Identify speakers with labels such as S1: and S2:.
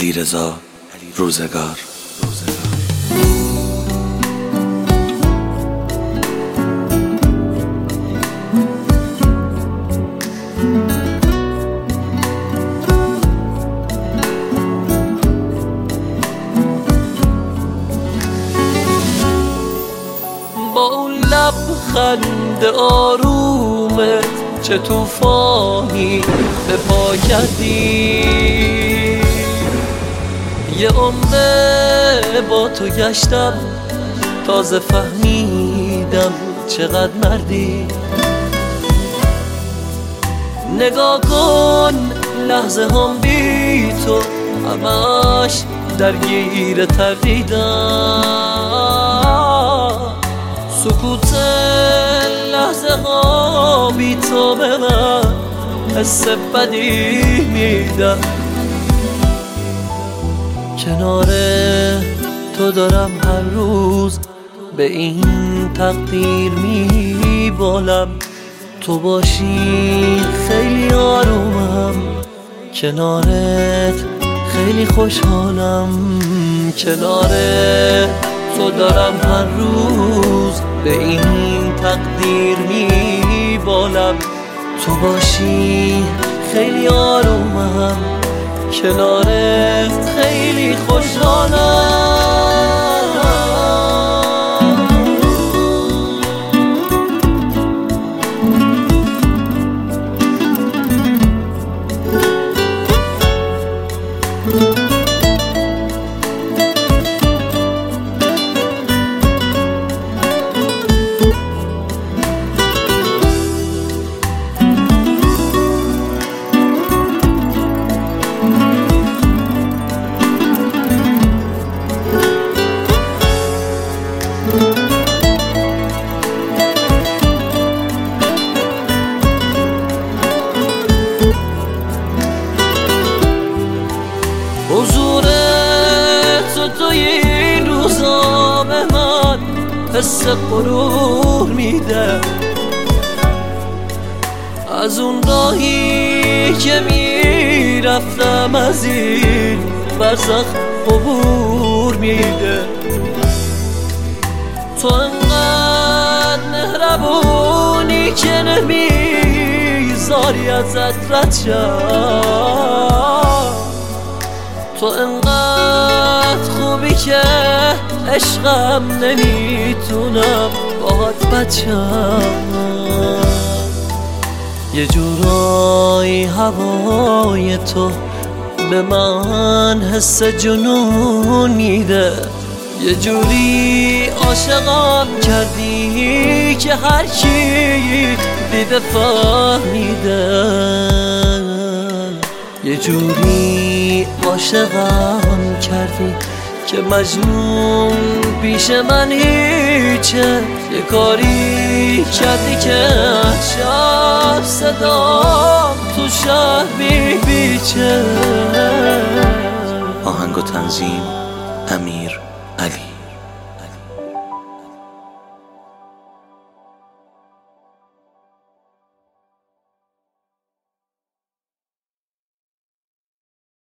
S1: علیرضا روزگار.
S2: با اون لبخند آرومت چه طوفانی به پا کردی، یه عمره با تو گشتم تازه فهمیدم چقدر مردی. نگاه کن لحظه هم بی تو همش درگیر تردیدم، سکوت لحظه ها بی تو به من حس بدی میدم. کنار تو دارم هر روز به این تقدیر میبالم، تو باشی خیلی آرومم، کنارت خیلی خوشحالم. کنار تو دارم هر روز به این تقدیر میبالم، تو باشی خیلی آرومم، کنارت خیلی خوشحالم. حضور تو توی این روزا به من حس غرور میده، از اون راهی که میرفتم از این برزخ عبور میده. تو انقدر مهربونی که نمیذاری ازت رد شم، تو انقدر خوبی که عشقم نمیتونم باهات بچم. یه جورایی هوای تو به من حس جنون میده، یه جوری عاشقم کردی که هر کی دیده فهمیده، یه جوری عاشقم کردی که مجنون پیش من هیچه، یه کاری کردی که شب صدام تو شهر میپیچه.
S1: آهنگ و تنظیم امیر علی.